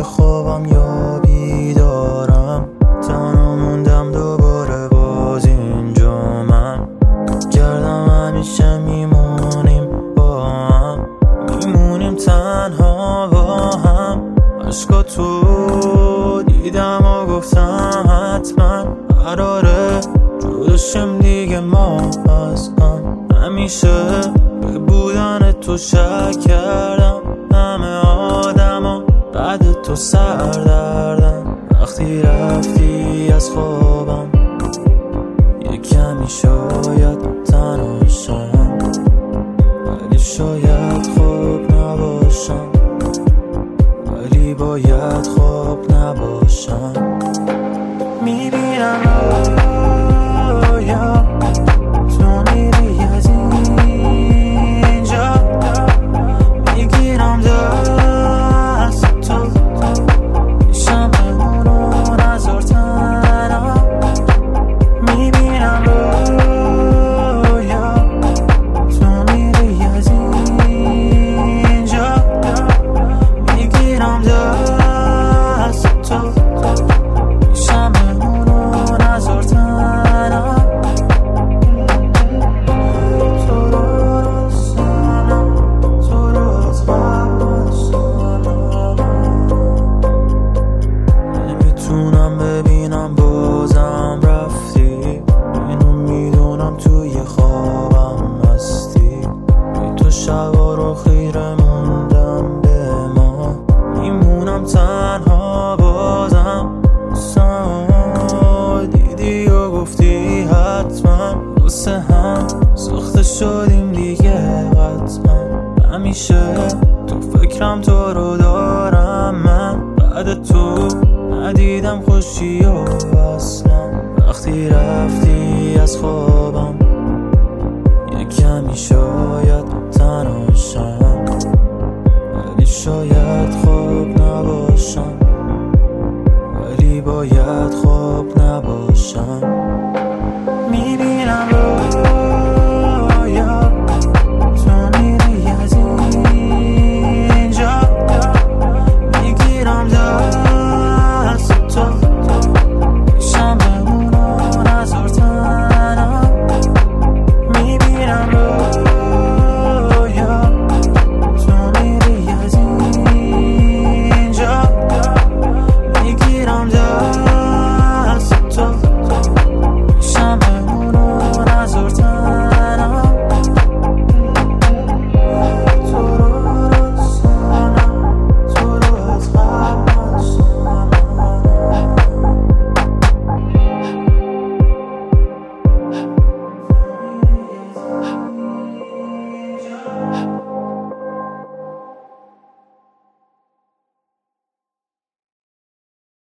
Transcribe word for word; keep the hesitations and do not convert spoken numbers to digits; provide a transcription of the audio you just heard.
خوابم یا بیدارم، تنها موندم دوباره باز اینجا. من گردم همیشه میمونیم با هم، میمونیم تنها با هم. عشقا تو دیدم و گفتم حتما قراره جداشیم دیگه ما از هم. همیشه به بودن تو شک کردم، همه آدما بعد تو سردردن. وقتی رفتی از خوابم یه کمی شاید تنها شم، ولی شاید خواب نباشم، ولی باید خواب نباشم. میبینم رویا تو میری از اینجا، میگیرم دست تو میشم بمونو نذار تنها. میبینم رویا تو میری از اینجا، میگیرم دست تو میشم بمونو نذار تنها. تو رو سنم، تو رو از قبل سنم، نمیتونم ببینم بازم رفتی. اینو میدونم توی خوابم هستی، بی تو شبا رو خیره موندم به ما. میمونم تنها بازم، سما دیدی و گفتی حتما واسه هم ساخته شدیم دیگه قطعا. همیشه تو فکرم تو رو دارم من، بعد تو ندیدم خوشی و اصلا. وقتی رفتی از خوابم یه کمی شاید تنها شم، ولی شاید خواب نباشم، ولی باید خواب نباشم.